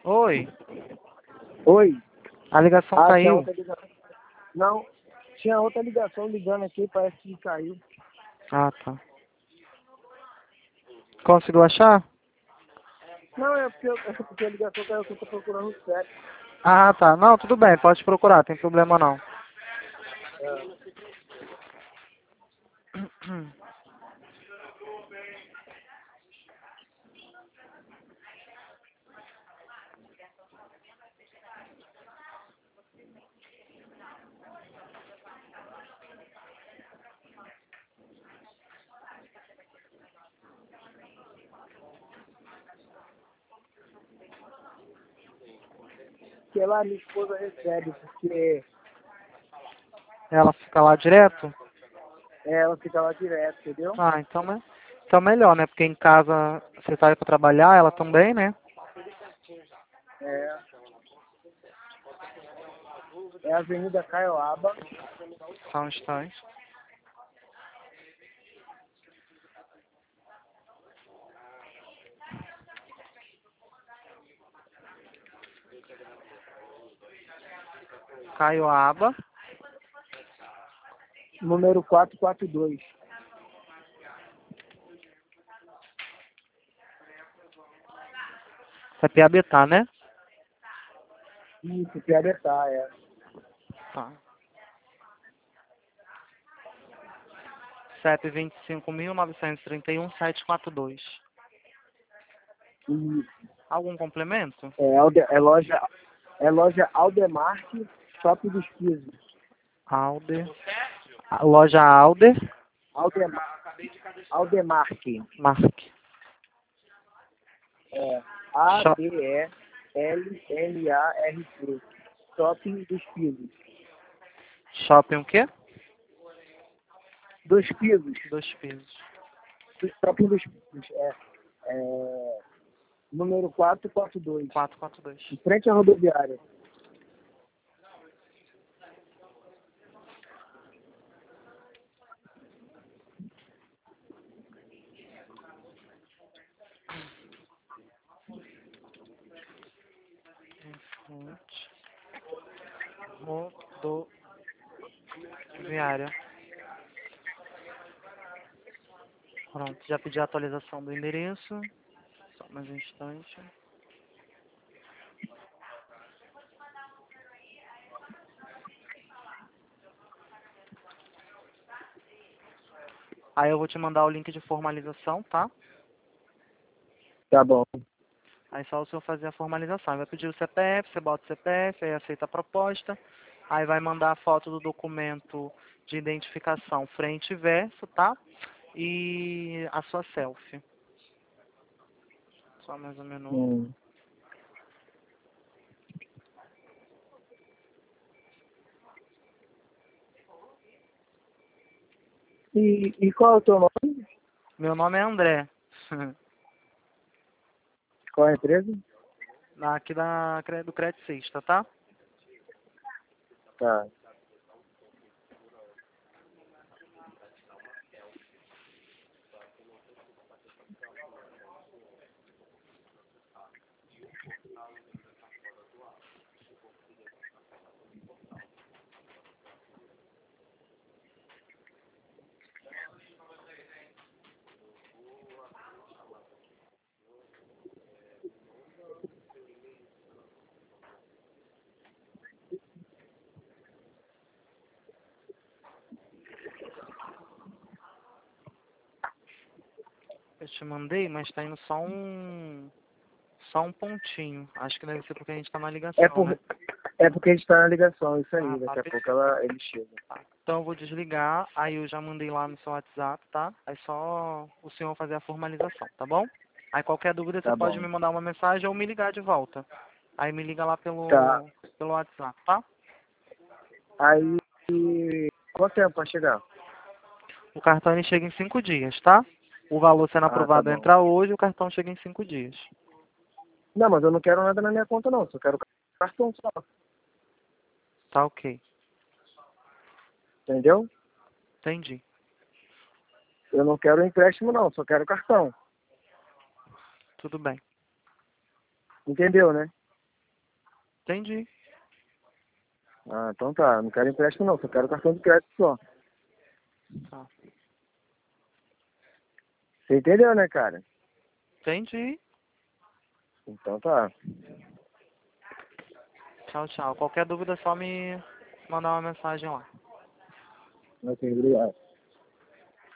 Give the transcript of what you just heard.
Oi, Oi. a ligação Tinha caiu. outra ligação. Não, tinha outra ligação ligando aqui, parece que caiu. Ah, tá. Conseguiu achar? Não, é porque a ligação caiu, que eu tô procurando o CEP. Ah, tá. Não, tudo bem, pode procurar, tem problema não. Que lá minha esposa recebe, porque Ela fica lá direto? ela fica lá direto, entendeu? Ah, então melhor, né? Porque em casa você sai pra trabalhar, ela também, né? É, é a Avenida Caioaba, Só um instante. Caioaba. número 442. É Piabetá, né? Isso, Piabetá, é. Tá. CEP 25.931.742. Isso. Algum complemento? É loja Aldemark, Shopping dos Pisos. Alder. A loja Alder. Aldemark. Mark. É, Shop. ADELMARC. Shopping dos Pisos. Shopping o quê? Dos Pisos. Dois pisos. Do Shopping dos Pisos. Número 442. 442. Em frente à rodoviária. Fonte. Rodoviária. Pronto, já pedi a atualização do endereço. Só mais um instante. Aí eu vou te mandar o link de formalização, tá? Tá bom. Aí só o senhor fazer a formalização. Aí vai pedir o CPF, você bota o CPF, aí aceita a proposta. Aí vai mandar a foto do documento de identificação frente e verso, tá? E a sua selfie. Só mais um minuto. E qual é o teu nome? Meu nome é André. Qual é a empresa? Aqui do Creticista, tá? Tá. Eu te mandei, mas tá indo só um pontinho. Acho que deve ser porque a gente tá na ligação, né? É porque a gente tá na ligação, isso aí. Ah, tá, Daqui a pouco beleza. ele chega. Tá. Então eu vou desligar, aí eu já mandei lá no seu WhatsApp, tá? Aí só o senhor fazer a formalização, tá bom? Aí qualquer dúvida você Tá pode bom. me mandar uma mensagem ou me ligar de volta. Aí me liga lá Tá. pelo WhatsApp, tá? Aí, quanto tempo pra chegar? O cartão ele chega em 5 dias, tá? O valor sendo Ah, tá aprovado bom. entra hoje, o cartão chega em 5 dias. Não, mas eu não quero nada na minha conta, não. Só quero cartão só. Tá ok. Entendeu? Entendi. Eu não quero empréstimo, não. Só quero cartão. Tudo bem. Entendeu, né? Entendi. Ah, então tá. Não quero empréstimo não, só quero cartão de crédito só. Tá. Você entendeu, né, cara? Entendi. Então tá. Tchau, tchau. Qualquer dúvida é só me mandar uma mensagem lá. Ok, obrigado.